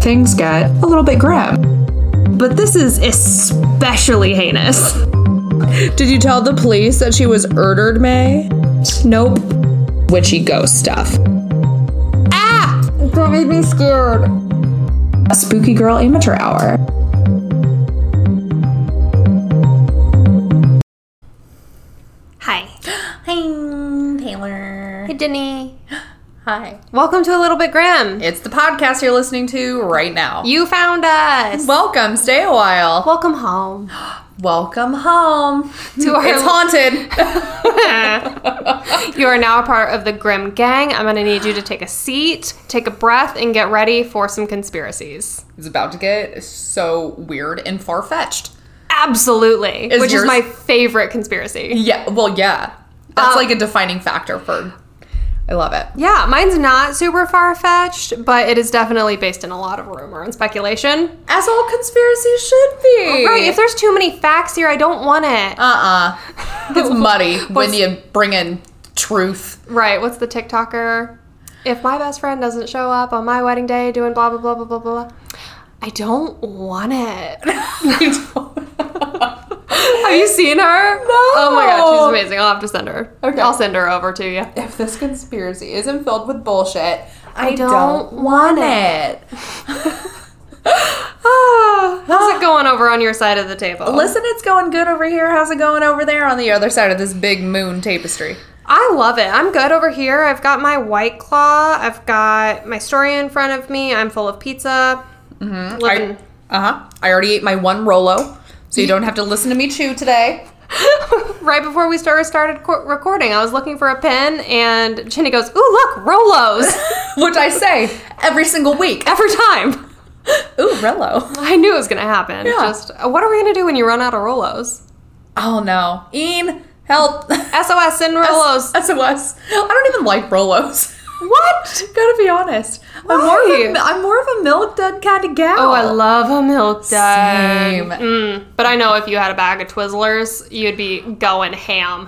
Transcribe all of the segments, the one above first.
things get a little bit grim. But this is especially heinous. Did you tell the police that she was murdered, May? Nope. Witchy ghost stuff. Ah! That made me scared. A Spooky Girl Amateur Hour. Hi. Hi, Taylor. Hey, Denny. Hi. Welcome to A Little Bit Grim. It's the podcast you're listening to right now. You found us. Welcome. Stay a while. Welcome home. Welcome home. To our It's haunted. You are now a part of the Grim Gang. I'm going to need you to take a seat, take a breath, and get ready for some conspiracies. It's about to get so weird and far-fetched. Absolutely. Which yours- is my favorite conspiracy. Yeah, well, yeah. That's like a defining factor for... I love it. Yeah, mine's not super far-fetched, but it is definitely based in a lot of rumor and speculation. As all conspiracies should be. Right, if there's too many facts here, I don't want it. It's muddy when you bring in truth. Right, what's the TikToker? If my best friend doesn't show up on my wedding day doing blah, blah, blah, blah, blah, blah, I don't want it. Have you seen her? No. Oh my god, she's amazing. I'll have to send her. Okay. I'll send her over to you. If this conspiracy isn't filled with bullshit, I don't want it. How's it going over on your side of the table? Listen, it's going good over here. How's it going over there on the other side of this big moon tapestry? I love it. I'm good over here. I've got my White Claw. I've got my story in front of me. I'm full of pizza. Mm-hmm. I already ate my one Rolo, so you don't have to listen to me chew today. Right before we started recording, I was looking for a pen, and Jenny goes, "Ooh, look, Rolos!" Which I say every single week. Every time. Ooh, Rolo. I knew it was going to happen. Yeah. Just, what are we going to do when you run out of Rolos? Oh no, Ian, help! SOS, send Rolos. SOS. I don't even like Rolos. What? Gotta be honest. Why? I'm more of a milk dud kind of gal. Oh, I love a milk dud. Same. But I know if you had a bag of Twizzlers, you'd be going ham.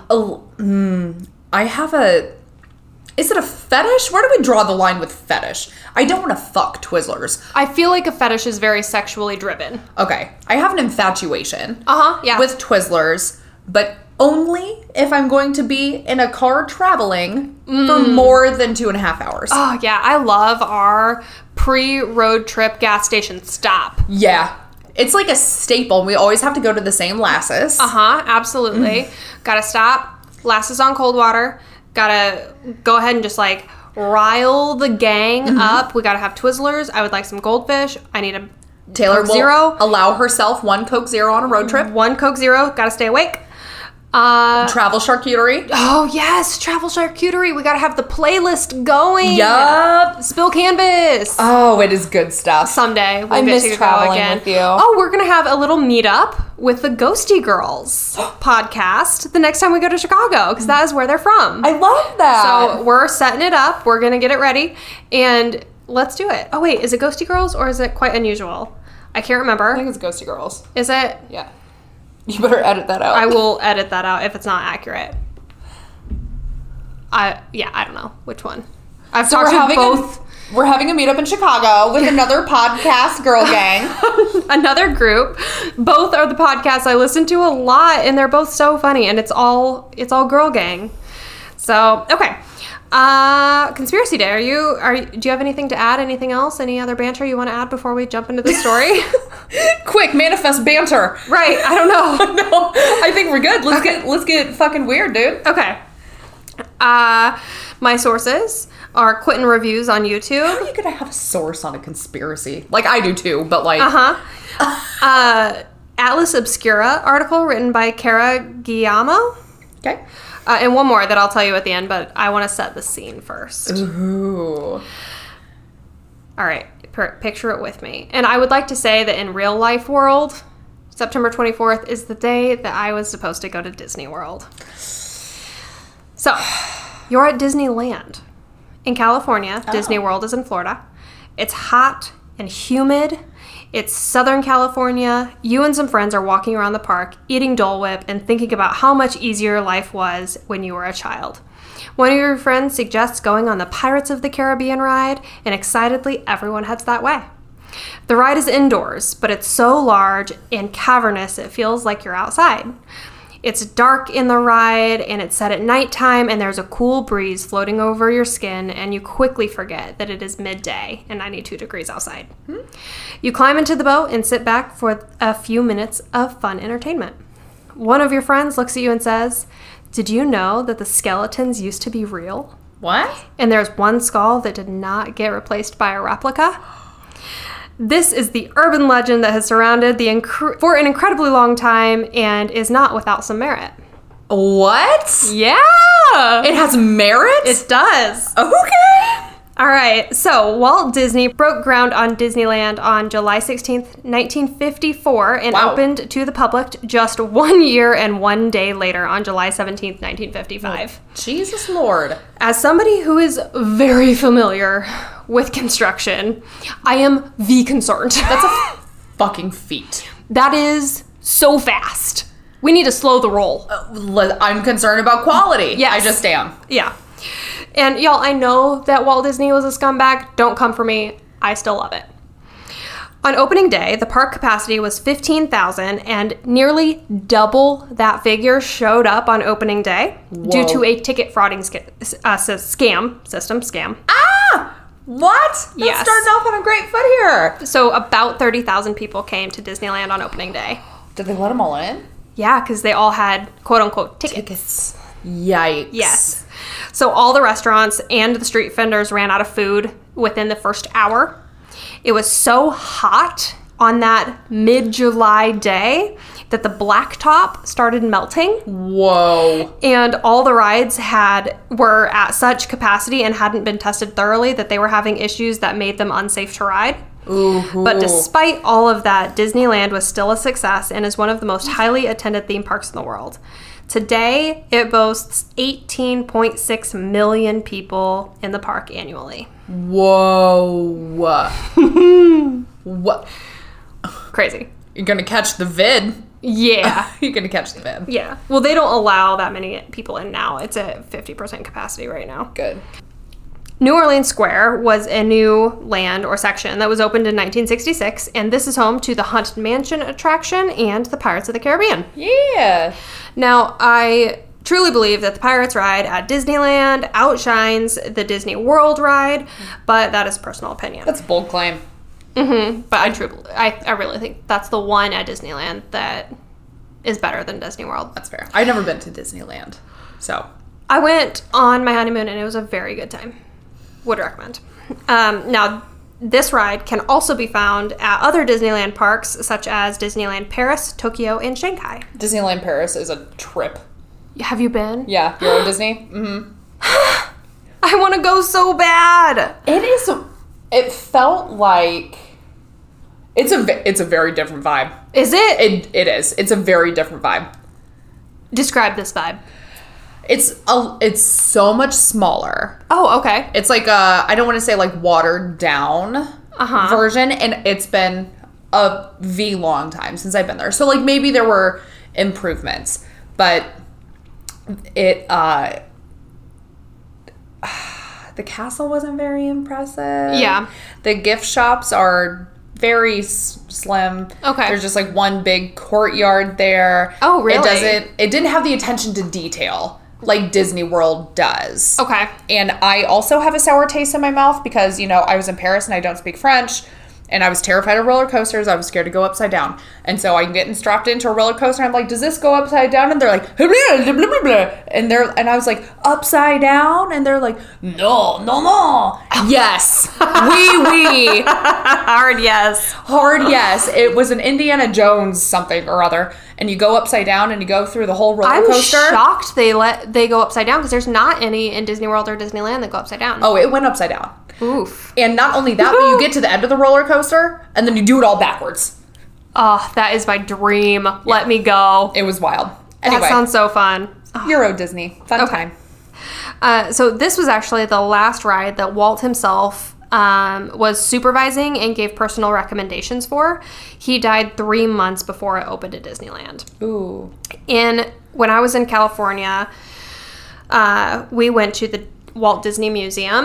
I have a... Is it a fetish? Where do we draw the line with fetish? I don't want to fuck Twizzlers. I feel like a fetish is very sexually driven. Okay. I have an infatuation. Yeah. With Twizzlers, but only if I'm going to be in a car traveling for more than 2.5 hours. Oh, yeah. I love our pre-road trip gas station stop. Yeah. It's like a staple. We always have to go to the same Lasses. Absolutely. Gotta stop. Lasses on Coldwater. Gotta go ahead and just like rile the gang up. We gotta have Twizzlers. I would like some goldfish. I need a Taylor Coke will Zero. allow herself one Coke Zero on a road trip. One Coke Zero. Gotta stay awake. Travel charcuterie. Oh, yes. Travel charcuterie. We gotta have the playlist going. Yup. Spill Canvas. Oh, it is good stuff. Someday we'll I get miss to go traveling again. with you. Oh, we're gonna have a little meetup with the Ghosty Girls podcast the next time we go to Chicago, because that is where they're from. I love that. So we're setting it up. We're gonna get it ready, and let's do it. Oh wait, is it Ghosty Girls or is it Quite Unusual? I can't remember. I think it's Ghosty Girls. Is it? Yeah. You better edit that out. I will edit that out if it's not accurate. I don't know which one. I've talked to both. We're having a meetup in Chicago with another podcast girl gang. Another group. Both are the podcasts I listen to a lot, and they're both so funny, and it's all girl gang. So, okay. Conspiracy Day. Do you have anything to add? Anything else? Any other banter you want to add before we jump into the story? Quick, manifest banter. Right. I don't know. No, I think we're good. Let's get fucking weird, dude. Okay. My sources are Quentin Reviews on YouTube. How are you gonna have a source on a conspiracy? Like, I do too, but like... Atlas Obscura article written by Cara Guillermo. Okay. And one more that I'll tell you at the end, but I want to set the scene first. Ooh. All right. Picture it with me. And I would like to say that in real life world, September 24th is the day that I was supposed to go to Disney World. So, you're at Disneyland in California. Disney World is in Florida. It's hot and humid. It's Southern California. You and some friends are walking around the park, eating Dole Whip, and thinking about how much easier life was when you were a child. One of your friends suggests going on the Pirates of the Caribbean ride, and excitedly, everyone heads that way. The ride is indoors, but it's so large and cavernous it feels like you're outside. It's dark in the ride, and it's set at nighttime, and there's a cool breeze floating over your skin, and you quickly forget that it is midday and 92 degrees outside. You climb into the boat and sit back for a few minutes of fun entertainment. One of your friends looks at you and says, "Did you know that the skeletons used to be real? What? And there's one skull that did not get replaced by a replica?" This is the urban legend that has surrounded for an incredibly long time and is not without some merit. What? Yeah! It has merit? It does. Okay. All right, so Walt Disney broke ground on Disneyland on July 16th, 1954, and Wow. opened to the public just 1 year and 1 day later on July 17th, 1955. Jesus Lord. As somebody who is very familiar with construction, I am concerned. That's a fucking feat. That is so fast. We need to slow the roll. I'm concerned about quality. Yes. I just am. Yeah. And y'all, I know that Walt Disney was a scumbag. Don't come for me. I still love it. On opening day, the park capacity was 15,000, and nearly double that figure showed up on opening day due Whoa. to a ticket frauding scam. Ah! What? That's Yes. starting off on a great foot here. So about 30,000 people came to Disneyland on opening day. Did they let them all in? Yeah, because they all had quote-unquote tickets. Yikes. Yes. So all the restaurants and the street vendors ran out of food within the first hour. It was so hot on that mid-July day that the blacktop started melting, Whoa. and all the rides were at such capacity and hadn't been tested thoroughly that they were having issues that made them unsafe to ride. Ooh. But despite all of that, Disneyland was still a success and is one of the most highly attended theme parks in the world. Today, it boasts 18.6 million people in the park annually. Whoa. What? Crazy. You're gonna catch the vid. Yeah. You're gonna catch the vid. Yeah. Well, they don't allow that many people in now. It's at 50% capacity right now. Good. New Orleans Square was a new land or section that was opened in 1966, and this is home to the Haunted Mansion attraction and the Pirates of the Caribbean. Yeah. Now, I truly believe that the Pirates ride at Disneyland outshines the Disney World ride, but that is personal opinion. That's a bold claim. But I really think that's the one at Disneyland that is better than Disney World. That's fair. I've never been to Disneyland, so. I went on my honeymoon, and it was a very good time. Would recommend. Now, this ride can also be found at other Disneyland parks, such as Disneyland Paris, Tokyo, and Shanghai. Disneyland Paris is a trip. Have you been? Yeah, Euro Disney. Mm-hmm. I want to go so bad. It felt like it's a very different vibe. Is it? It is. It's a very different vibe. Describe this vibe. It's so much smaller. Oh, okay. It's like I don't want to say like watered down version, and it's been a long time since I've been there. So like maybe there were improvements, but the castle wasn't very impressive. Yeah. The gift shops are very slim. Okay. There's just like one big courtyard there. Oh, really? It didn't have the attention to detail like Disney World does. Okay. And I also have a sour taste in my mouth because, I was in Paris and I don't speak French. And I was terrified of roller coasters. I was scared to go upside down. And so I'm getting strapped into a roller coaster. And I'm like, does this go upside down? And they're like, blah, blah, blah, blah, blah. And I was like, upside down? And they're like, no. Yes. Oui. Hard yes. Hard yes. It was an Indiana Jones something or other. And you go upside down and you go through the whole roller coaster. I'm shocked they go upside down because there's not any in Disney World or Disneyland that go upside down. Oh, it went upside down. Oof. And not only that, but you get to the end of the roller coaster and then you do it all backwards. Oh, that is my dream. Let me go. It was wild. Anyway, That sounds so fun. Euro Disney. Fun time. So this was actually the last ride that Walt himself was supervising and gave personal recommendations for. He died 3 months before it opened at Disneyland. Ooh. When I was in California, we went to the Walt Disney Museum,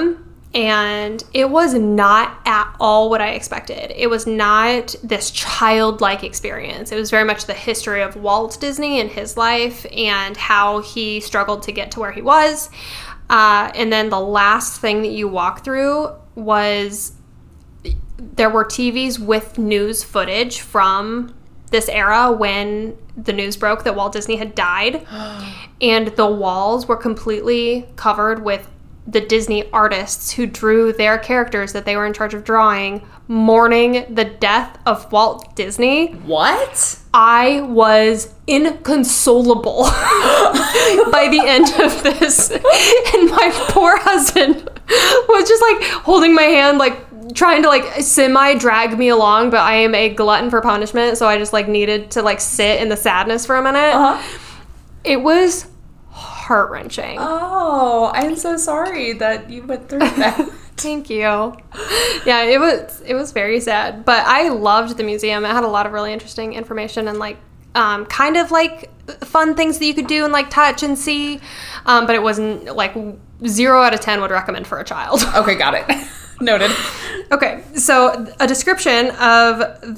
And it was not at all what I expected. It was not this childlike experience. It was very much the history of Walt Disney and his life and how he struggled to get to where he was. And then the last thing that you walk through was there were TVs with news footage from this era when the news broke that Walt Disney had died. And the walls were completely covered with the Disney artists who drew their characters that they were in charge of drawing, mourning the death of Walt Disney. What? I was inconsolable by the end of this. And my poor husband was just like holding my hand, like trying to like semi-drag me along, but I am a glutton for punishment, so I just like needed to like sit in the sadness for a minute. It was heart-wrenching. Oh, I'm so sorry that you went through that. Thank you. Yeah, it was very sad, but I loved the museum. It had a lot of really interesting information and like kind of like fun things that you could do and like touch and see, but it wasn't like 0 out of 10 would recommend for a child. Okay, got it. Noted. Okay, so a description of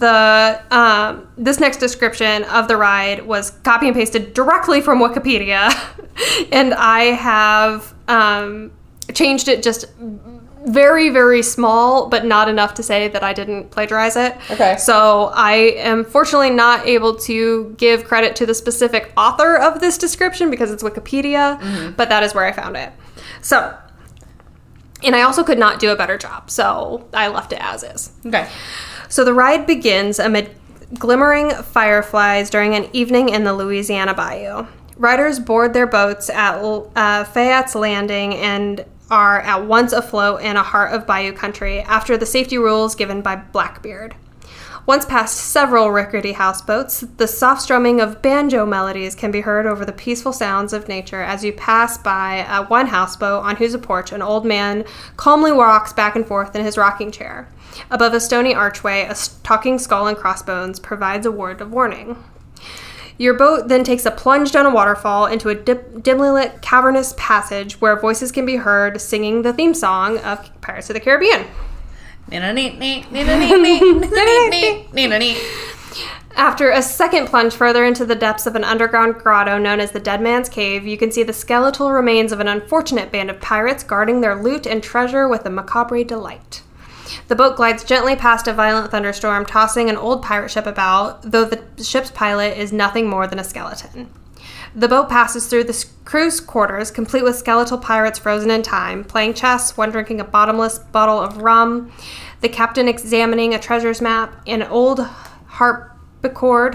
the this next description of the ride was copy and pasted directly from Wikipedia, and I have changed it just very, very small, but not enough to say that I didn't plagiarize it. Okay. So I am fortunately not able to give credit to the specific author of this description because it's Wikipedia, but that is where I found it. So. And I also could not do a better job, so I left it as is. Okay. So the ride begins amid glimmering fireflies during an evening in the Louisiana Bayou. Riders board their boats at Fayette's Landing and are at once afloat in a heart of Bayou country after the safety rules given by Blackbeard. Once past several rickety houseboats, the soft strumming of banjo melodies can be heard over the peaceful sounds of nature as you pass by one houseboat on whose porch an old man calmly rocks back and forth in his rocking chair. Above a stony archway, a talking skull and crossbones provides a word of warning. Your boat then takes a plunge down a waterfall into a dimly lit cavernous passage where voices can be heard singing the theme song of Pirates of the Caribbean. After a second plunge further into the depths of an underground grotto known as the Dead Man's Cave, you can see the skeletal remains of an unfortunate band of pirates guarding their loot and treasure with a macabre delight. The boat glides gently past a violent thunderstorm, tossing an old pirate ship about, though the ship's pilot is nothing more than a skeleton. The boat passes through the crew's quarters, complete with skeletal pirates frozen in time, playing chess, one drinking a bottomless bottle of rum, the captain examining a treasures map, and an old harpsichord.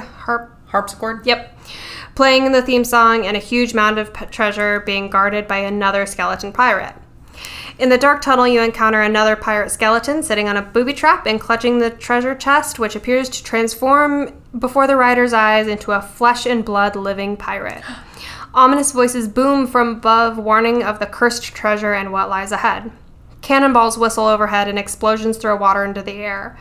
Yep. Playing the theme song, and a huge mound of treasure being guarded by another skeleton pirate. In the dark tunnel, you encounter another pirate skeleton sitting on a booby trap and clutching the treasure chest, which appears to transform before the rider's eyes into a flesh and blood living pirate. Ominous voices boom from above, warning of the cursed treasure and what lies ahead. Cannonballs whistle overhead and explosions throw water into the air.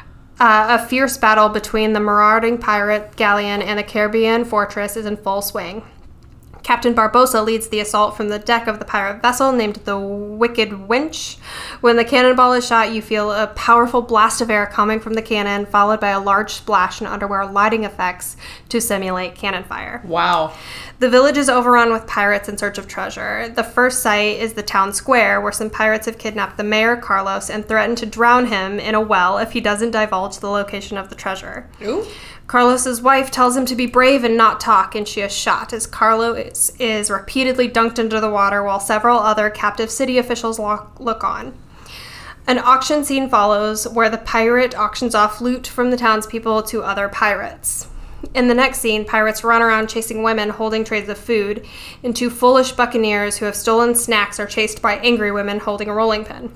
A fierce battle between the marauding pirate galleon and the Caribbean fortress is in full swing. Captain Barbossa leads the assault from the deck of the pirate vessel named the Wicked Winch. When the cannonball is shot, you feel a powerful blast of air coming from the cannon, followed by a large splash and underwear lighting effects to simulate cannon fire. Wow. The village is overrun with pirates in search of treasure. The first sight is the town square, where some pirates have kidnapped the mayor, Carlos, and threatened to drown him in a well if he doesn't divulge the location of the treasure. Ooh. Carlos's wife tells him to be brave and not talk, and she is shot as Carlos is repeatedly dunked into the water while several other captive city officials look on. An auction scene follows where the pirate auctions off loot from the townspeople to other pirates. In the next scene, pirates run around chasing women holding trays of food, and two foolish buccaneers who have stolen snacks are chased by angry women holding a rolling pin.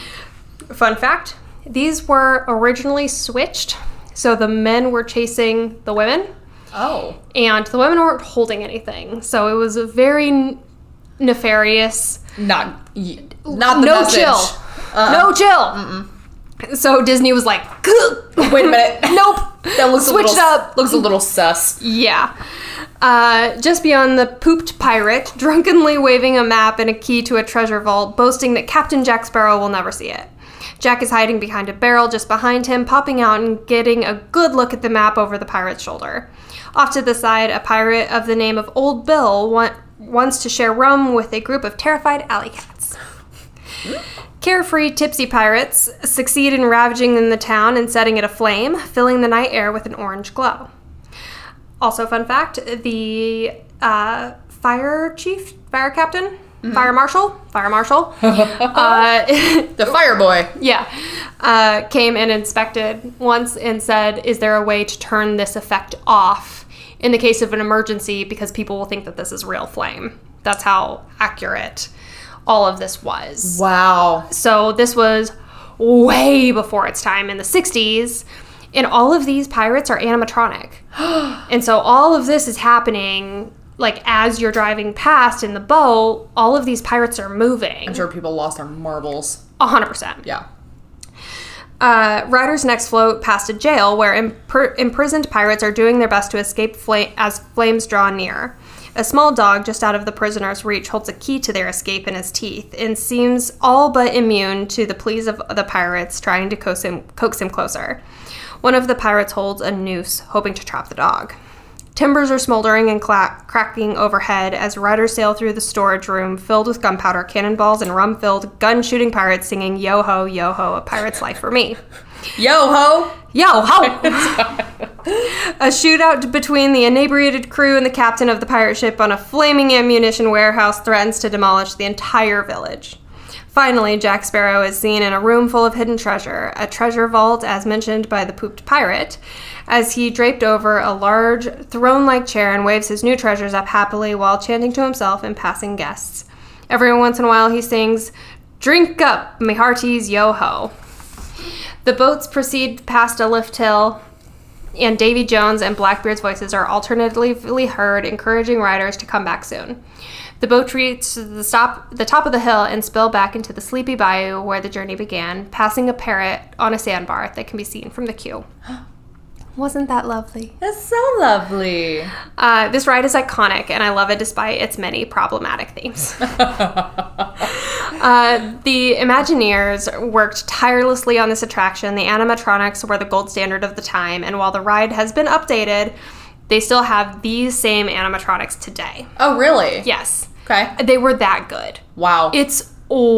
Fun fact, these were originally switched. So the men were chasing the women. Oh. And the women weren't holding anything. So it was a very nefarious. Not the no message. Chill. No chill. Mm-mm. So Disney was like, wait a minute. Nope. That looks Switch it up. Looks a little sus. Yeah. Just beyond the pooped pirate, drunkenly waving a map and a key to a treasure vault, boasting that Captain Jack Sparrow will never see it. Jack is hiding behind a barrel just behind him, popping out and getting a good look at the map over the pirate's shoulder. Off to the side, a pirate of the name of Old Bill wants to share rum with a group of terrified alley cats. Carefree, tipsy pirates succeed in ravaging in the town and setting it aflame, filling the night air with an orange glow. Also, fun fact, the fire captain, fire marshal, The fire boy. yeah, came and inspected once and said, is there a way to turn this effect off in the case of an emergency, because people will think that this is real flame. That's how accurate all of this was. Wow. So this was way before its time in the 60s, and all of these pirates are animatronic. And so all of this is happening, like, as you're driving past in the boat, all of these pirates are moving. I'm sure people lost their marbles. 100%. Yeah. Riders next float past a jail where imprisoned pirates are doing their best to escape as flames draw near. A small dog just out of the prisoner's reach holds a key to their escape in his teeth and seems all but immune to the pleas of the pirates trying to coax him closer. One of the pirates holds a noose, hoping to trap the dog. Timbers are smoldering and cracking overhead as riders sail through the storage room filled with gunpowder, cannonballs, and rum-filled, gun-shooting pirates singing yo-ho, yo-ho, a pirate's life for me. Yo-ho! Yo-ho! A shootout between the inebriated crew and the captain of the pirate ship on a flaming ammunition warehouse threatens to demolish the entire village. Finally, Jack Sparrow is seen in a room full of hidden treasure, a treasure vault as mentioned by the pooped pirate, as he draped over a large throne-like chair and waves his new treasures up happily while chanting to himself and passing guests. Every once in a while he sings, "Drink up, me hearties, yo-ho." The boats proceed past a lift hill, and Davy Jones and Blackbeard's voices are alternatively heard, encouraging riders to come back soon. The boat reach the top of the hill and spill back into the sleepy bayou where the journey began, passing a parrot on a sandbar that can be seen from the queue. Wasn't that lovely? That's so lovely. This ride is iconic, and I love it despite its many problematic themes. The Imagineers worked tirelessly on this attraction. The animatronics were the gold standard of the time, and while the ride has been updated, they still have these same animatronics today. Oh, really? Yes. Okay. They were that good. Wow. It's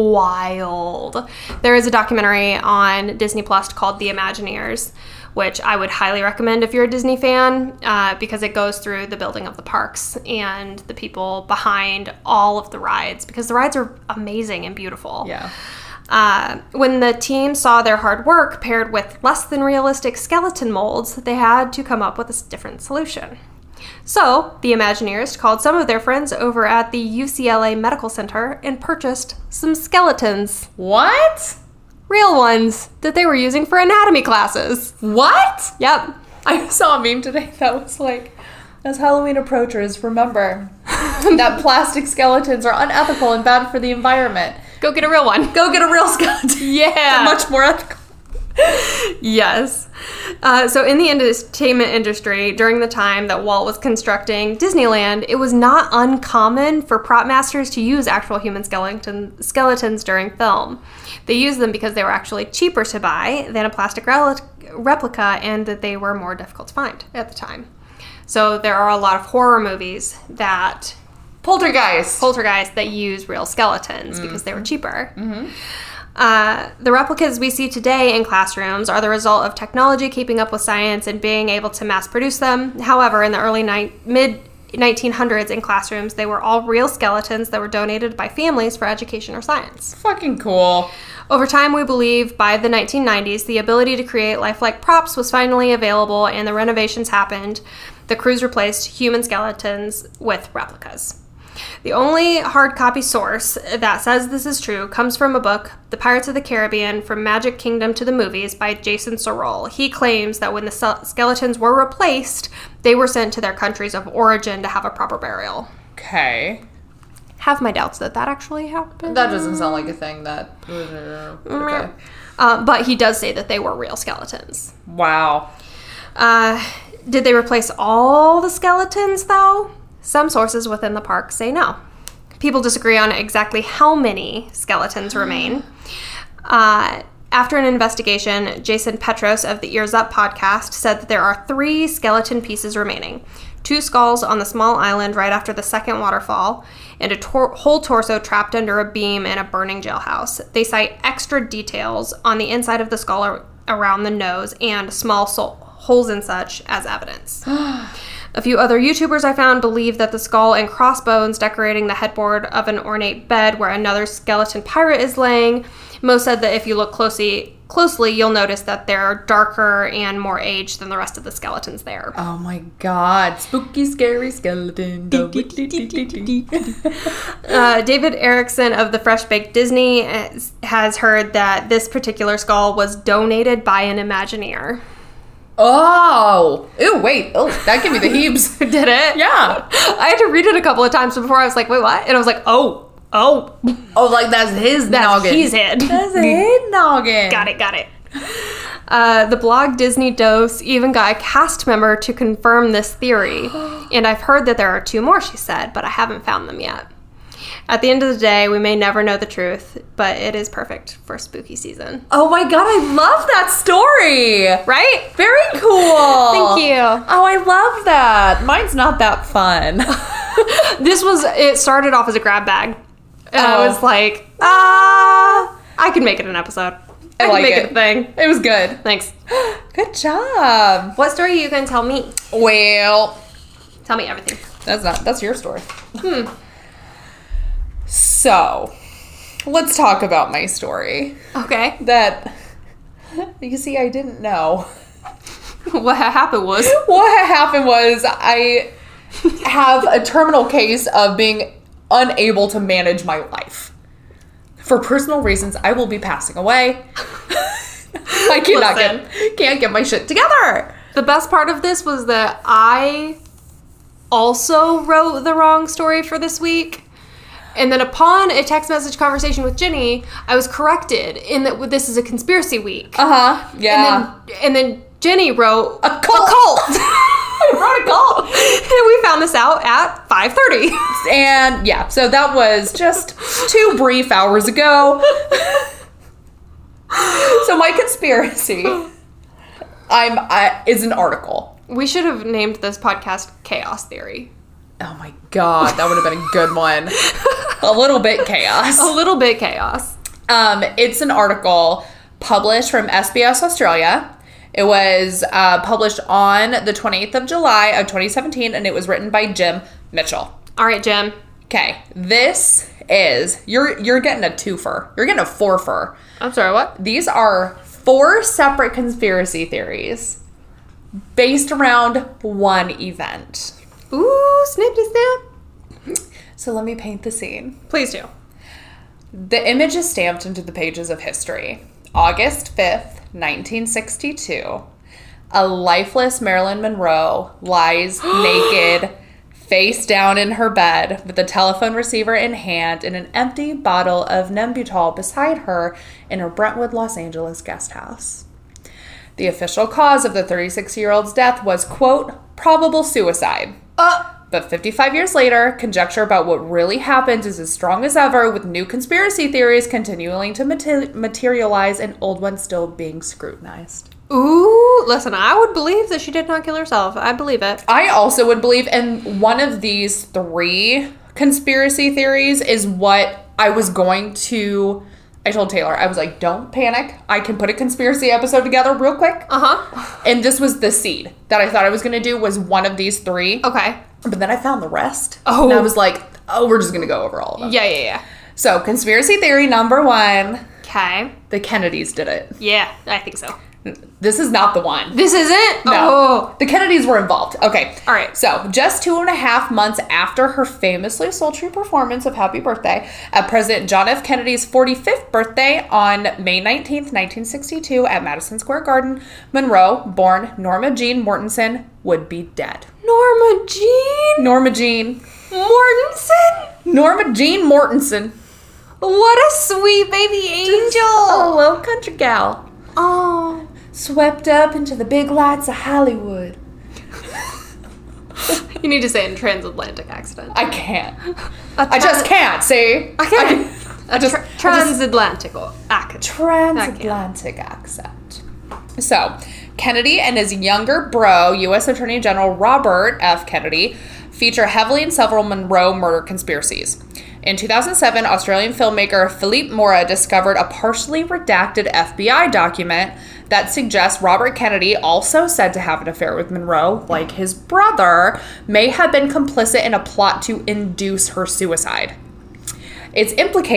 wild. There is a documentary on Disney Plus called The Imagineers, which I would highly recommend if you're a Disney fan, because it goes through the building of the parks and the people behind all of the rides, because the rides are amazing and beautiful. Yeah. When the team saw their hard work paired with less than realistic skeleton molds, they had to come up with a different solution. So, the Imagineers called some of their friends over at the UCLA Medical Center and purchased some skeletons. What? Real ones that they were using for anatomy classes. What? Yep. I saw a meme today that was like, as Halloween approaches, remember that plastic skeletons are unethical and bad for the environment. Go get a real one. Go get a real skeleton. Yeah. They're much more ethical. Yes. So in the entertainment industry, during the time that Walt was constructing Disneyland, it was not uncommon for prop masters to use actual human skeletons during film. They used them because they were actually cheaper to buy than a plastic replica, and that they were more difficult to find at the time. So there are a lot of horror movies that... Poltergeist that use real skeletons because they were cheaper. Mm-hmm. The replicas we see today in classrooms are the result of technology keeping up with science and being able to mass produce them. However, in the early mid-1900s in classrooms, they were all real skeletons that were donated by families for education or science. Fucking cool. Over time, we believe by the 1990s, the ability to create lifelike props was finally available and the renovations happened. The crews replaced human skeletons with replicas. The only hard copy source that says this is true comes from a book, The Pirates of the Caribbean, From Magic Kingdom to the Movies, by Jason Sorrell. He claims that when the skeletons were replaced, they were sent to their countries of origin to have a proper burial. Okay. Have my doubts that actually happened. That doesn't sound like a thing that... Okay. But he does say that they were real skeletons. Wow. Did they replace all the skeletons, though? Some sources within the park say no. People disagree on exactly how many skeletons remain. After an investigation, Jason Petros of the Ears Up podcast said that there are 3 skeleton pieces remaining. 2 skulls on the small island right after the second waterfall, and a whole torso trapped under a beam in a burning jailhouse. They cite extra details on the inside of the skull around the nose and small holes and such as evidence. A few other YouTubers I found believe that the skull and crossbones decorating the headboard of an ornate bed where another skeleton pirate is laying. Most said that if you look closely, you'll notice that they're darker and more aged than the rest of the skeletons there. Oh my god. Spooky, scary skeleton. David Erickson of the Fresh Baked Disney has heard that this particular skull was donated by an Imagineer. Oh. Ew, wait. Oh, that gave me the heaves. Did it? Yeah. I had to read it a couple of times before I was like, wait, what? And I was like, oh. Oh, like that's his noggin. His head. That's his noggin. Got it. The blog Disney Dose even got a cast member to confirm this theory. And I've heard that there are 2 more, she said, but I haven't found them yet. At the end of the day, we may never know the truth, but it is perfect for spooky season. Oh my god, I love that story. Right? Very cool. Thank you. Oh, I love that. Mine's not that fun. It started off as a grab bag. And I was like, I can make it an episode. I can make it a thing. It was good. Thanks. Good job. What story are you going to tell me? Well, tell me everything. That's your story. So, let's talk about my story. Okay. That, you see, I didn't know. What happened was I have a terminal case of being unable to manage my life. For personal reasons, I will be passing away. I can't get my shit together. The best part of this was that I also wrote the wrong story for this week. And then upon a text message conversation with Jenny, I was corrected in that this is a conspiracy week. Yeah. And then Jenny wrote a cult. I wrote a cult. And we found this out at 5:30. And yeah, so that was just 2 brief hours ago. So my conspiracy is an article. We should have named this podcast Chaos Theory. Oh my god, that would have been a good one. A little bit chaos. A little bit chaos. It's an article published from SBS Australia. It was published on the 28th of July of 2017, and it was written by Jim Mitchell. All right, Jim. Okay, this is, you're getting a twofer. You're getting a fourfer. I'm sorry, what? These are 4 separate conspiracy theories based around one event. Ooh, snippy snap. So let me paint the scene. Please do. The image is stamped into the pages of history. August 5th, 1962. A lifeless Marilyn Monroe lies naked, face down in her bed, with a telephone receiver in hand and an empty bottle of Nembutal beside her in her Brentwood, Los Angeles guest house. The official cause of the 36-year-old's death was, quote, probable suicide. But 55 years later, conjecture about what really happened is as strong as ever, with new conspiracy theories continuing to materialize and old ones still being scrutinized. Ooh, listen, I would believe that she did not kill herself. I believe it. I also would believe, and one of these 3 conspiracy theories is what I was going to... I told Taylor, I was like, don't panic. I can put a conspiracy episode together real quick. And this was the seed that I thought I was going to do, was one of these 3. Okay. But then I found the rest. Oh. And I was like, we're just going to go over all of them. Yeah. So, conspiracy theory number 1. Okay. The Kennedys did it. Yeah, I think so. This is not the one. This isn't? No. Oh. The Kennedys were involved. Okay. All right. So, just 2.5 months after her famously sultry performance of Happy Birthday at President John F. Kennedy's 45th birthday on May 19th, 1962 at Madison Square Garden, Monroe, born Norma Jean Mortensen, would be dead. Norma Jean Mortensen. What a sweet baby angel. A little country gal. Oh. Swept up into the big lights of Hollywood. You need to say it in transatlantic accent. I can't. I just can't, see? I can't. Transatlantic transatlantic accent. So, Kennedy and his younger bro, U.S. Attorney General Robert F. Kennedy, feature heavily in several Monroe murder conspiracies. In 2007, Australian filmmaker Philippe Mora discovered a partially redacted FBI document that suggests Robert Kennedy, also said to have an affair with Monroe, like his brother, may have been complicit in a plot to induce her suicide. It's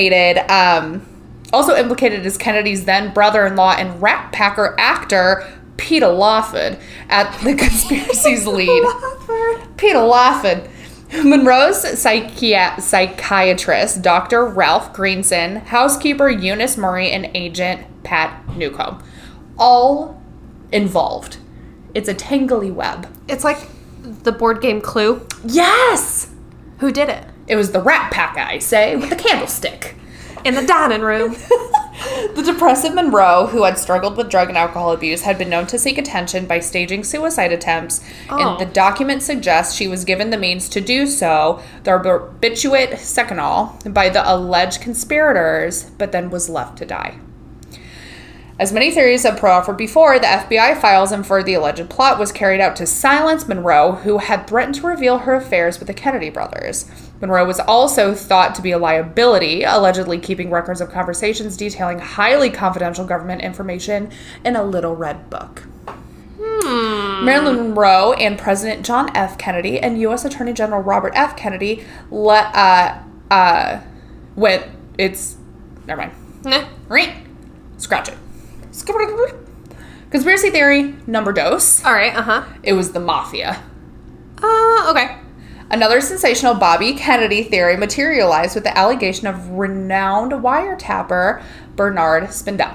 also implicated is Kennedy's then brother-in-law and Rat Packer actor, Peter Lawford, at the conspiracy's lead. Peter Lawford. Monroe's psychiatrist, Dr. Ralph Greenson, housekeeper Eunice Murray, and agent Pat Newcomb. All involved. It's a tangly web. It's like the board game Clue. Yes! Who did it? It was the Rat Pack, I say, with the candlestick. In the dining room. The depressive Monroe, who had struggled with drug and alcohol abuse, had been known to seek attention by staging suicide attempts, and the document suggests she was given the means to do so, the barbiturate seconal, by the alleged conspirators, but then was left to die. As many theories have proffered before, the FBI files inferred the alleged plot was carried out to silence Monroe, who had threatened to reveal her affairs with the Kennedy brothers. Monroe was also thought to be a liability, allegedly keeping records of conversations detailing highly confidential government information in a little red book. Marilyn Monroe and President John F. Kennedy and U.S. Attorney General Robert F. Kennedy never mind. Right? Scratch it. Conspiracy theory number dos. All right, It was the mafia. Okay. Another sensational Bobby Kennedy theory materialized with the allegation of renowned wiretapper Bernard Spindell.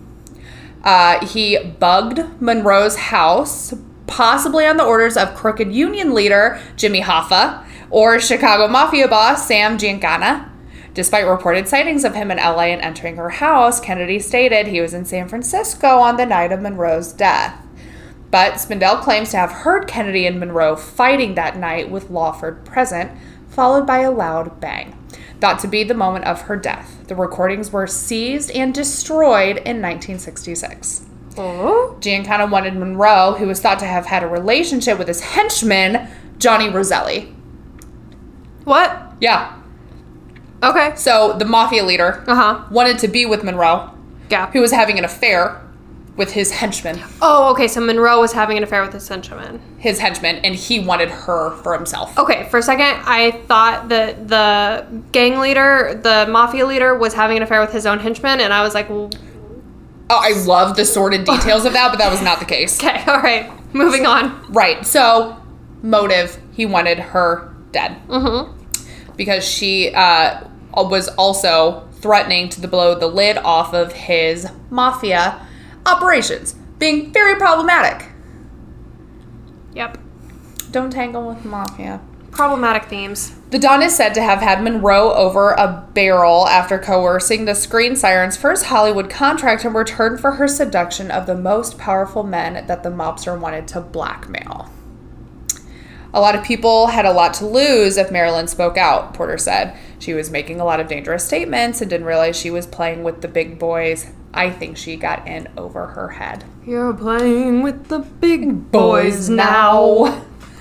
He bugged Monroe's house, possibly on the orders of crooked union leader Jimmy Hoffa or Chicago mafia boss Sam Giancana. Despite reported sightings of him in LA and entering her house, Kennedy stated he was in San Francisco on the night of Monroe's death. But Spindell claims to have heard Kennedy and Monroe fighting that night with Lawford present, followed by a loud bang. Thought to be the moment of her death. The recordings were seized and destroyed in 1966. Giancana wanted Monroe, who was thought to have had a relationship with his henchman, Johnny Roselli. What? Yeah. Okay. So the mafia leader wanted to be with Monroe, Yeah. who was having an affair with his henchman. Oh, okay. So Monroe was having an affair with his henchman. And he wanted her for himself. Okay, for a second, I thought that the gang leader, the mafia leader, was having an affair with his own henchman, and I was like, well... Oh, I love the sordid details of that, but that was not the case. Okay, all right. Moving on. Right. So, motive, he wanted her dead. Because she was also threatening to blow the lid off of his mafia operations, being very problematic. Yep. Don't tangle with mafia. Problematic themes. The Don is said to have had Monroe over a barrel after coercing the screen siren's first Hollywood contract in return for her seduction of the most powerful men that the mobster wanted to blackmail. A lot of people had a lot to lose if Marilyn spoke out, Porter said. She was making a lot of dangerous statements and didn't realize she was playing with the big boys. I think she got in over her head. You're playing with the big boys now.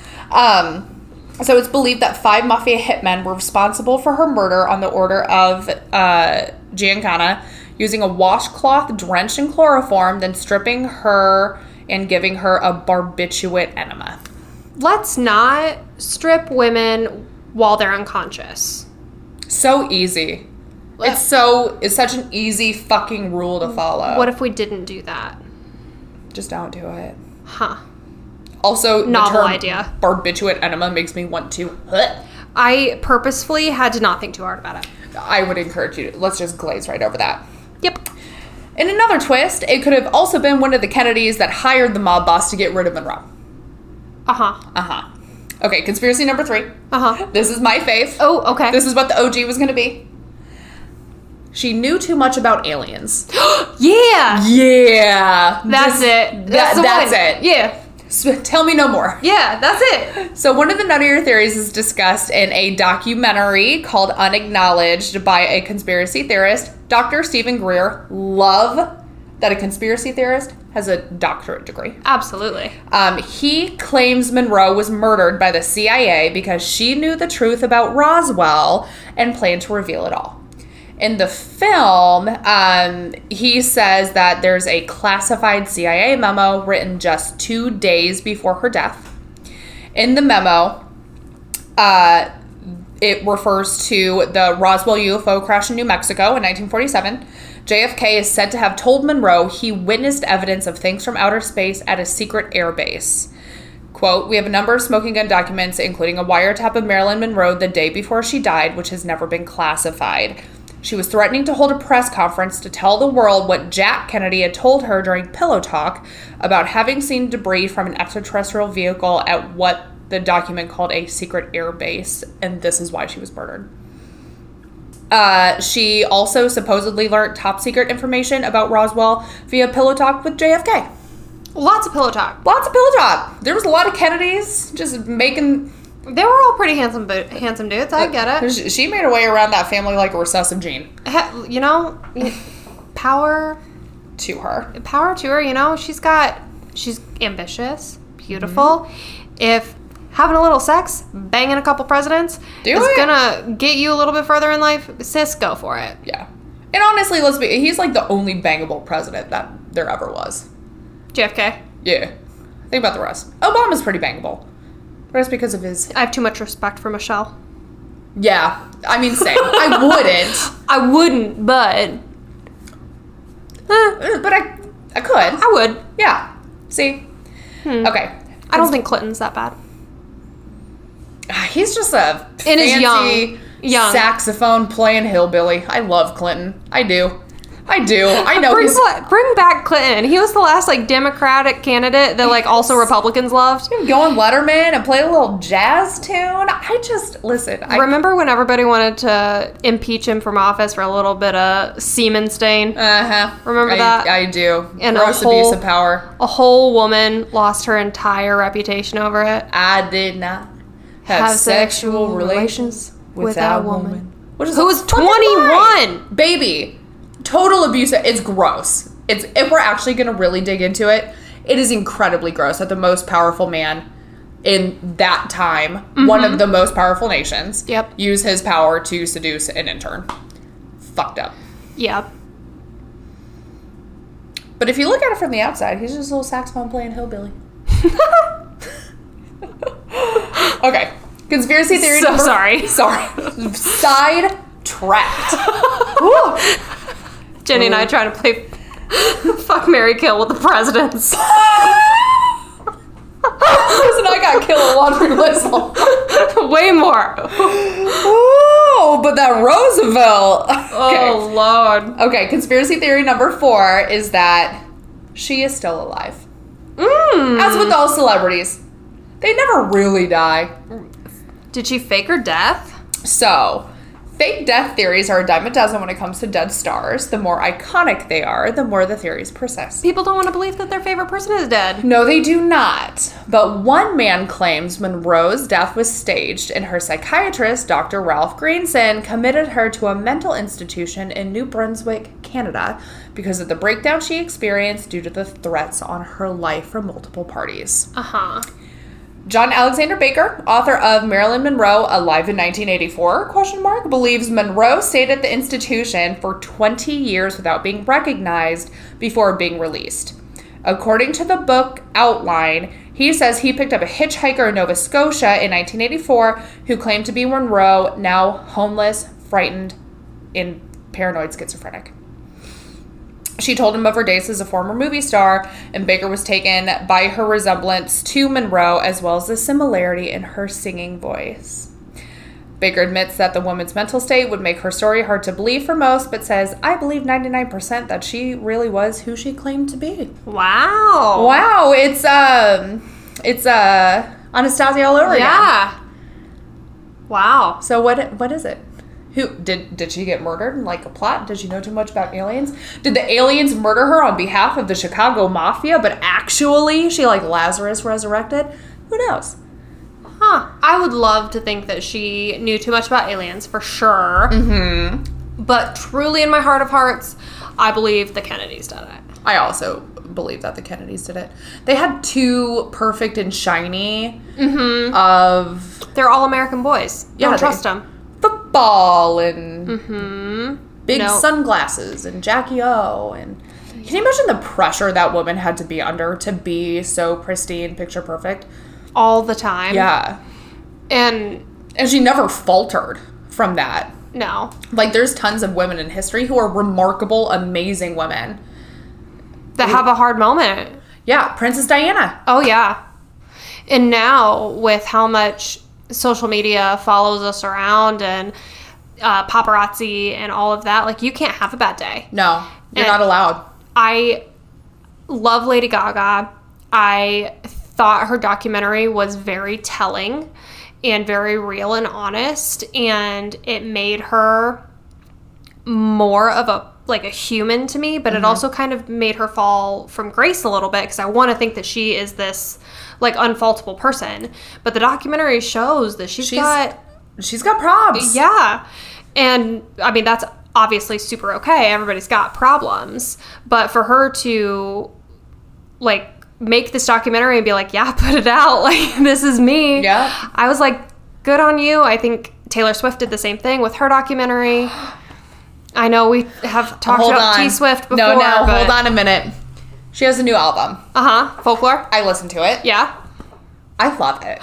So it's believed that 5 mafia hitmen were responsible for her murder on the order of Giancana, using a washcloth drenched in chloroform, then stripping her and giving her a barbiturate enema. Let's not strip women while they're unconscious. So easy. It's such an easy fucking rule to follow. What if we didn't do that? Just don't do it. Huh. Also, novel the term idea. Barbiturate enema makes me want to. I purposefully had to not think too hard about it. I would encourage you to. Let's just glaze right over that. Yep. In another twist, it could have also been one of the Kennedys that hired the mob boss to get rid of Monroe. Okay, conspiracy number 3. This is my fave. Oh, okay. This is what the OG was going to be. She knew too much about aliens. Yeah. Yeah. That's it. That's it. Yeah. So tell me no more. Yeah, that's it. So one of the nuttier theories is discussed in a documentary called Unacknowledged by a conspiracy theorist, Dr. Stephen Greer. Love that a conspiracy theorist has a doctorate degree. Absolutely. He claims Monroe was murdered by the CIA because she knew the truth about Roswell and planned to reveal it all. In the film, he says that there's a classified CIA memo written just 2 days before her death. In the memo, it refers to the Roswell UFO crash in New Mexico in 1947. JFK is said to have told Monroe he witnessed evidence of things from outer space at a secret air base. Quote, "We have a number of smoking gun documents, including a wiretap of Marilyn Monroe the day before she died, which has never been classified. She was threatening to hold a press conference to tell the world what Jack Kennedy had told her during Pillow Talk about having seen debris from an extraterrestrial vehicle at what the document called a secret air base, and this is why she was murdered." She also supposedly learned top secret information about Roswell via Pillow Talk with JFK. Lots of pillow talk. Lots of Pillow Talk. There was a lot of Kennedys just making... They were all pretty handsome dudes. I get it. She made her way around that family like a recessive gene. You know, power To her. Power to her. You know, she's ambitious, beautiful. If having a little sex, banging a couple presidents is gonna get you a little bit further in life, sis, go for it. Yeah. And honestly, he's like the only bangable president that there ever was. JFK. Yeah. Think about the rest. Obama's pretty bangable. The rest because of his... I have too much respect for Michelle. Yeah. I mean, same. I wouldn't, but... But I could. I would. Yeah. See? Okay. I don't think Clinton's that bad. He's just a And fancy young. saxophone playing hillbilly. I love Clinton. I do. I know Bring back Clinton. He was the last Democratic candidate that also Republicans loved. Go on Letterman and play a little jazz tune. Remember when everybody wanted to impeach him from office for a little bit of semen stain? Remember that? I do. And gross abuse of power. A whole woman lost her entire reputation over it. I did not have sexual relations with that woman. Who was 21. Baby. Total abuse. It's gross. If we're actually going to really dig into it, it is incredibly gross that the most powerful man in that time, one of the most powerful nations, use his power to seduce an intern. Fucked up. Yeah. But if you look at it from the outside, he's just a little saxophone playing hillbilly. Okay. Conspiracy theory number... Sorry. Sidetracked. Jenny and I trying to play Fuck, Marry, Kill with the presidents. Listen, I got killed a laundry whistle. Way more. Oh, but that Roosevelt. Okay. Oh, Lord. Okay, conspiracy theory number 4 is that she is still alive. As with all celebrities, they never really die. Did she fake her death? So, fake death theories are a dime a dozen when it comes to dead stars. The more iconic they are, the more the theories persist. People don't want to believe that their favorite person is dead. No, they do not. But one man claims Monroe's death was staged, and her psychiatrist, Dr. Ralph Greenson, committed her to a mental institution in New Brunswick, Canada, because of the breakdown she experienced due to the threats on her life from multiple parties. John Alexander Baker, author of Marilyn Monroe, Alive in 1984, believes Monroe stayed at the institution for 20 years without being recognized before being released. According to the book Outline, he says he picked up a hitchhiker in Nova Scotia in 1984 who claimed to be Monroe, now homeless, frightened, and paranoid schizophrenic. She told him of her days as a former movie star, and Baker was taken by her resemblance to Monroe as well as the similarity in her singing voice. Baker admits that the woman's mental state would make her story hard to believe for most, but says, "I believe 99% that she really was who she claimed to be." Wow. Wow, it's Anastasia all over again. Yeah. Wow. So what is it? Who did she get murdered in like a plot? Did she know too much about aliens? Did the aliens murder her on behalf of the Chicago Mafia, but actually she like Lazarus resurrected? Who knows? Huh. I would love to think that she knew too much about aliens, for sure. Mm-hmm. But truly in my heart of hearts, I believe the Kennedys did it. I also believe that the Kennedys did it. They had too perfect and shiny of... They're all American boys. Yeah, Don't trust them. Football and big sunglasses and Jackie O. And can you imagine the pressure that woman had to be under to be so pristine, picture perfect? All the time. Yeah. And she never faltered from that. no. Like, there's tons of women in history who are remarkable, amazing women. That have a hard moment. Yeah, Princess Diana. Oh, yeah. And now, with how much social media follows us around and paparazzi and all of that, like, you can't have a bad day. No, you're And not allowed. I love Lady Gaga. I thought her documentary was very telling and very real and honest, and it made her more of a human to me, but it also kind of made her fall from grace a little bit, because I want to think that she is this like unfaultable person, but the documentary shows that she's got problems. Yeah. And I mean, that's obviously super okay. Everybody's got problems, but for her to like make this documentary and be like, yeah, put it out, like, this is me. Yeah. I was like, good on you. I think Taylor Swift did the same thing with her documentary. I know we have talked about T-Swift before. No, hold on a minute. She has a new album. Folklore. I listened to it. Yeah. I love it.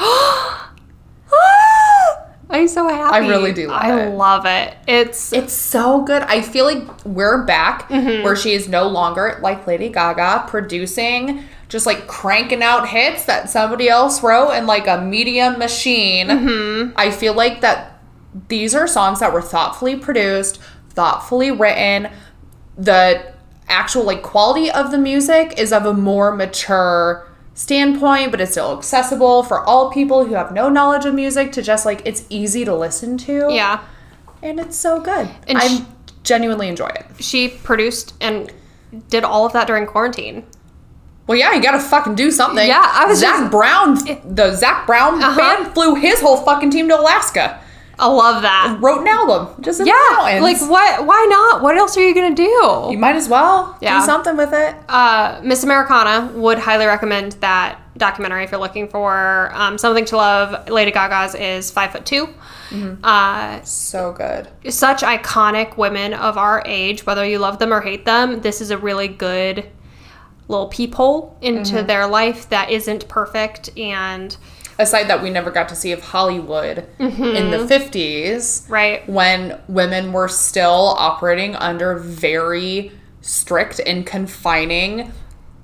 I'm so happy. I really do love it. I love it. It's so good. I feel like we're back where she is no longer, like Lady Gaga, producing, just like cranking out hits that somebody else wrote in like a medium machine. I feel like that these are songs that were thoughtfully produced, thoughtfully written. The actual like quality of the music is of a more mature standpoint, but it's still accessible for all people who have no knowledge of music to just like, it's easy to listen to. Yeah. And it's so good. And I genuinely enjoy it. She produced and did all of that during quarantine. Well, yeah, you gotta fucking do something. Yeah, I was Zach Brown band flew his whole fucking team to Alaska. I love that. Wrote an album just in the Yeah, mountains. like what? Why not? What else are you gonna do? You might as well do something with it. Miss Americana would highly recommend that documentary if you're looking for something to love. Lady Gaga's is 5'2". So good. Such iconic women of our age, whether you love them or hate them. This is a really good little peephole into their life that isn't perfect, and a side that we never got to see of Hollywood in the 50s. Right. When women were still operating under very strict and confining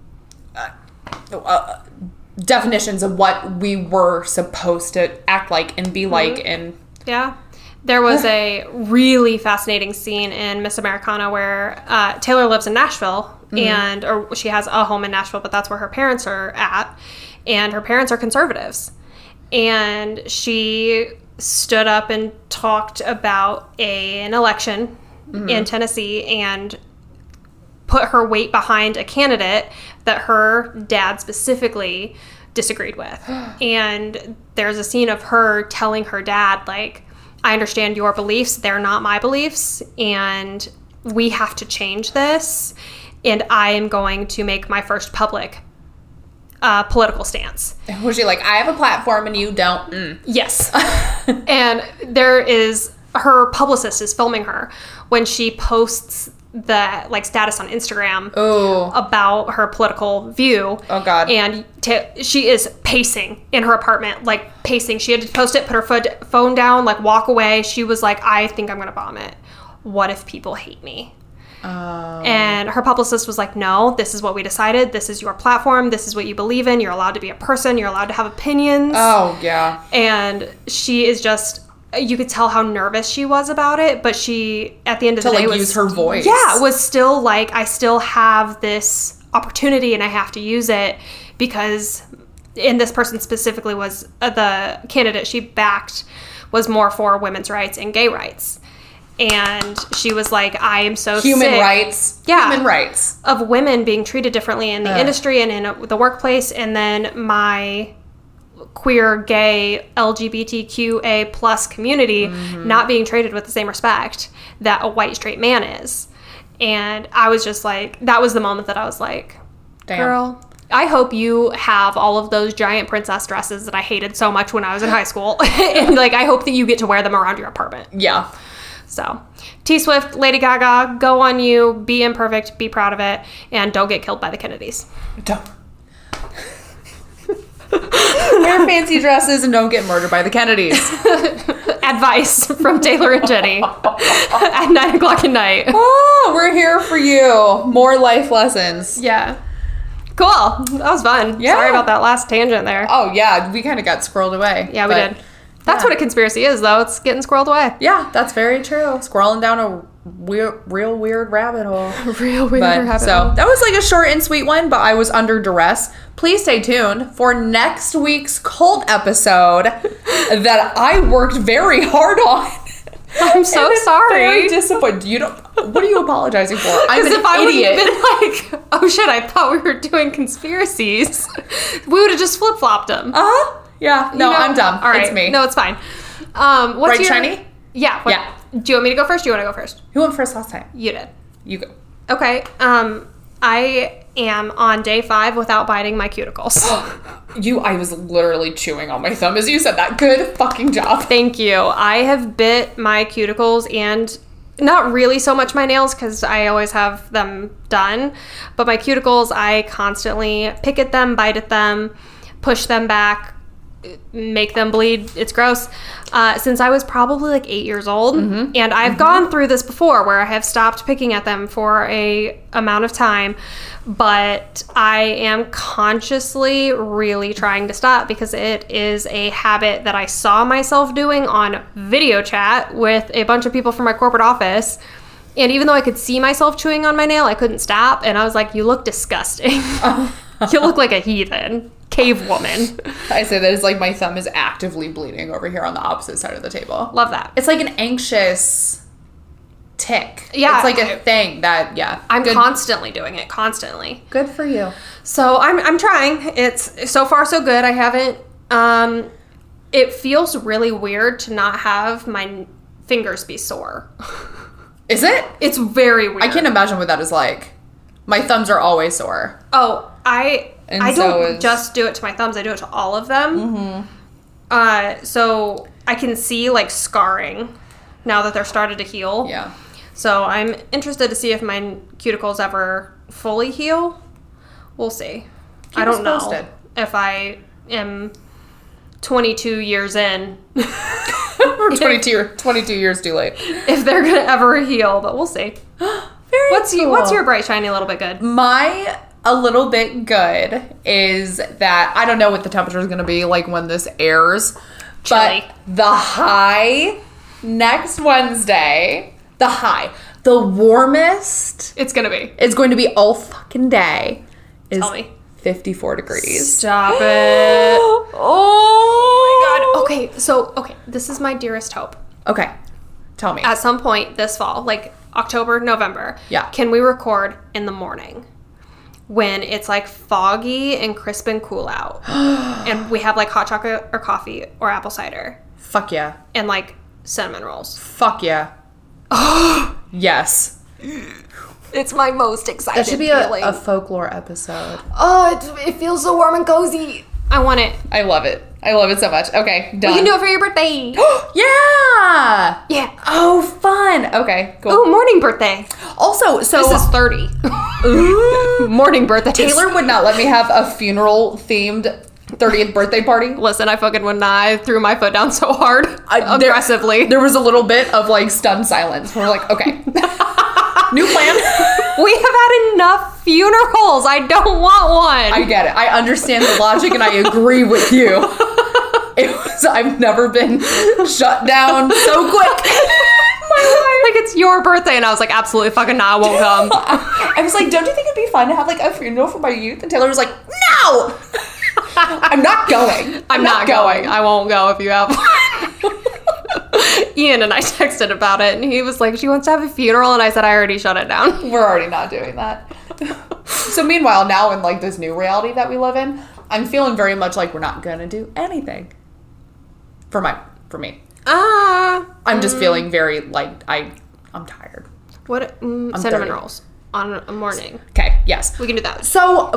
definitions of what we were supposed to act like and be like. And yeah. There was a really fascinating scene in Miss Americana where Taylor lives in Nashville, or she has a home in Nashville, but that's where her parents are at. And her parents are conservatives. And she stood up and talked about an election in Tennessee and put her weight behind a candidate that her dad specifically disagreed with. And there's a scene of her telling her dad, like, I understand your beliefs, they're not my beliefs, and we have to change this, and I am going to make my first public political stance. Was she like, I have a platform and you don't? Yes. And there is, her publicist is filming her when she posts the like status on Instagram about her political view. Oh God. And she is pacing in her apartment, like pacing. She had to post it, put her phone down, like walk away. She was like, I think I'm gonna bomb it. What if people hate me? And her publicist was like, no, this is what we decided. This is your platform. This is what you believe in. You're allowed to be a person. You're allowed to have opinions. Oh, yeah. And she is just, you could tell how nervous she was about it, but she, at the end of the day, to use her voice. Yeah, was still like, I still have this opportunity and I have to use it because, and this person specifically was the candidate she backed was more for women's rights and gay rights. And she was like, I am so Human sick. rights. Yeah. Human rights. Of women being treated differently in the industry and in the workplace. And then my queer, gay, LGBTQA plus community not being treated with the same respect that a white straight man is. And I was just like, that was the moment that I was like, Damn. girl, I hope you have all of those giant princess dresses that I hated so much when I was in high school. And like, I hope that you get to wear them around your apartment. Yeah. So, T Swift, Lady Gaga, go on you, be imperfect, be proud of it, and don't get killed by the Kennedys. Don't. Wear fancy dresses and don't get murdered by the Kennedys. Advice from Taylor and Jenny at 9 o'clock at night. Oh, we're here for you. More life lessons. Yeah. Cool. That was fun. Yeah. Sorry about that last tangent there. Oh, yeah. We kind of got squirreled away. Yeah, we but- did. That's what a conspiracy is, though. It's getting squirreled away. Yeah, that's very true. Scrolling down a real weird rabbit hole. Real weird But, rabbit so hole. that was like a short and sweet one, but I was under duress. Please stay tuned for next week's cult episode that I worked very hard on. I'm so And it's sorry. Very disappointed. You don't. What are you apologizing for? I'm Because an if I would idiot. have been like, oh shit, I thought we were doing conspiracies, we would have just flip flopped them. Yeah. No, You know? I'm dumb. All right. It's me. No, it's fine. What's Right, your... Shiny? Yeah. Yeah. Do you want me to go first? Do you want to go first? Who went first last time? You did. You go. Okay. I am on day 5 without biting my cuticles. I was literally chewing on my thumb as you said that. Good fucking job. Thank you. I have bit my cuticles and not really so much my nails because I always have them done, but my cuticles, I constantly pick at them, bite at them, push them back, make them bleed. It's gross. Since I was probably like 8 years old, and I've gone through this before where I have stopped picking at them for a amount of time, but I am consciously really trying to stop because it is a habit that I saw myself doing on video chat with a bunch of people from my corporate office. And even though I could see myself chewing on my nail, I couldn't stop. And I was like, you look disgusting. You look like a heathen. Cave woman. I say that it's like my thumb is actively bleeding over here on the opposite side of the table. Love that. It's like an anxious tick. Yeah. It's like a thing that, yeah. I'm good, constantly doing it, constantly. good for you. So I'm trying. It's so far so good. I haven't, it feels really weird to not have my fingers be sore. Is it? It's very weird. I can't imagine what that is like. My thumbs are always sore. Oh, I And so don't is- just do it to my thumbs. I do it to all of them. So I can see like scarring now that they're started to heal. Yeah. So I'm interested to see if my cuticles ever fully heal. We'll see. I don't know posted. if I am 22 years in, We're 22 years too late. if they're gonna ever heal, but we'll see. Very What's cool. what's your bright shiny little bit good? My a little bit good is that I don't know what the temperature is going to be like when this airs, Chilly. but the high next Wednesday, the warmest It's gonna be. it's going to be all fucking day is Tell me. 54 degrees. Stop it. Oh God. Okay, this is my dearest hope. Okay. Tell me. At some point this fall, like October, November, Yeah. can we record in the morning when it's like foggy and crisp and cool out, and we have like hot chocolate or coffee or apple cider Fuck yeah. and like cinnamon rolls? Fuck yeah. Yes. It's my most excited That should be a folklore episode. Oh, it feels so warm and cozy. I want it. I love it. I love it so much. Okay, done. We can do it for your birthday. Yeah. Yeah. Oh, fun. Okay, cool. Oh, morning birthday. Also, so This is 30. Ooh. Morning birthday. Taylor would not let me have a funeral themed 30th birthday party. Listen, I fucking would not. I threw my foot down so hard. Aggressively. There was a little bit of like stunned silence. We're like, okay. New plan. We have had enough funerals. I don't want one. I get it. I understand the logic and I agree with you. I've never been shut down so quick. Like it's your birthday, and I was like, absolutely fucking not. I won't come. I was like, don't you think it'd be fun to have like a funeral for my youth? And Taylor was like, no. I'm not going. I'm not going. I won't go if you have one. Ian and I texted about it, and he was like, she wants to have a funeral, and I said, I already shut it down. We're already not doing that. So meanwhile, now in like this new reality that we live in, I'm feeling very much like we're not gonna do anything. For me. I'm just feeling very like I'm tired. What cinnamon 30. rolls on a morning? Okay, yes. We can do that. So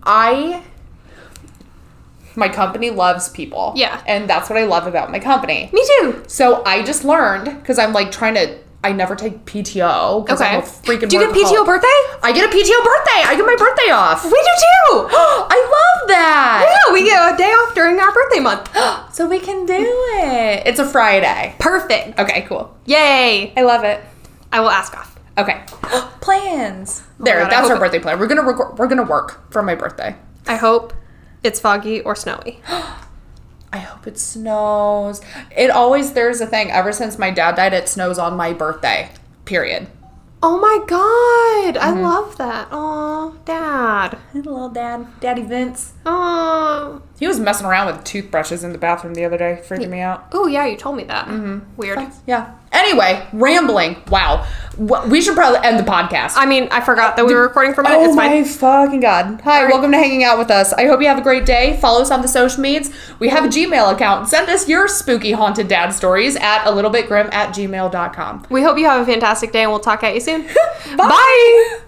my company loves people. Yeah. And that's what I love about my company. Me too. So I just learned, because I'm like I never take PTO. Okay. I'm a freaking Do you get PTO workaholic. birthday? I get a PTO birthday. I get my birthday off. We do too. I love that. Yeah, we get a day off during our birthday month. So we can do it. It's a Friday. Perfect. Okay, cool. Yay. I love it. I will ask off. Okay. Plans. There, God, I that's hope our birthday plan. We're gonna work for my birthday. I hope it's foggy or snowy. I hope it snows. There's a thing. Ever since my dad died, it snows on my birthday. Period. Oh my God. I love that. Oh, Dad. Little Daddy Vince. Oh. He was messing around with toothbrushes in the bathroom the other day, freaking me out. Oh, yeah, you told me that. Weird. Yeah. Anyway, rambling. Wow. We should probably end the podcast. I mean, I forgot that we were recording for a minute. Oh It's my fine. fucking God. Hi, right. welcome to hanging out with us. I hope you have a great day. Follow us on the social medias. We have a Gmail account. Send us your spooky haunted dad stories at alittlebitgrim@gmail.com. We hope you have a fantastic day, and we'll talk at you soon. Bye.